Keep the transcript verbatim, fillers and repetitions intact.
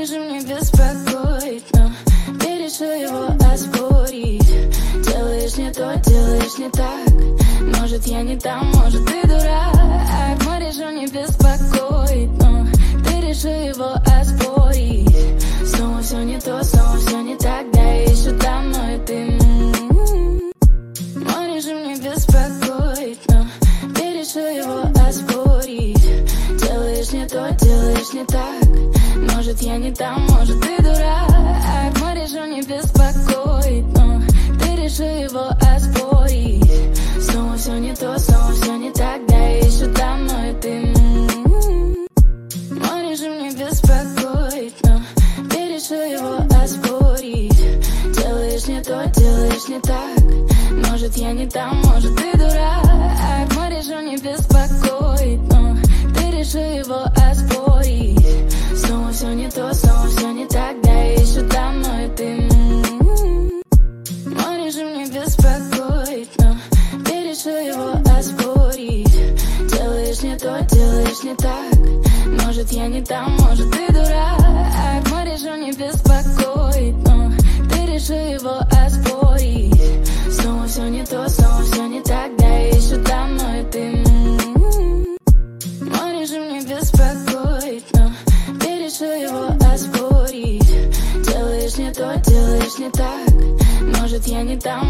режим не беспокоит, но ты решил его оспорить. Делаешь не то, делаешь не так. Может, я не там, может, ты дурак. Мой режим не беспокоит, но ты решил его оспорить. Снова все не то, снова все не так. Да, я еще там, но и ты. Мой режим не беспокоит, но ты решил его оспорить. Делаешь не то, делаешь не так. Может, я не там, может, ты дурак. Мой режим не беспокоит, но ты решил его оспорить. Снова все не то, снова все не так. Да, я еще там, но и ты. Мой режим не беспокоит, но ты решил его оспорить. Делаешь не то, делаешь не так. Может, я не там, может, ты дурак. Мой режим не беспокоит, но ты решил его оспорить. Снова все не то, снова все не так. Да, я еще там, но и ты. Мой режим не беспокоит, но ты решил его оспорить. Делаешь не то, делаешь не так. Может, я не там, может, ты дурак. Мой режим не беспокоит, но ты решил его оспорить. Снова все не то, снова все не так. Да, я еще там, но и ты. Мой режим не беспокоит, но ты решил его оспорить. Делаешь не то, делаешь не так. Может, я не там,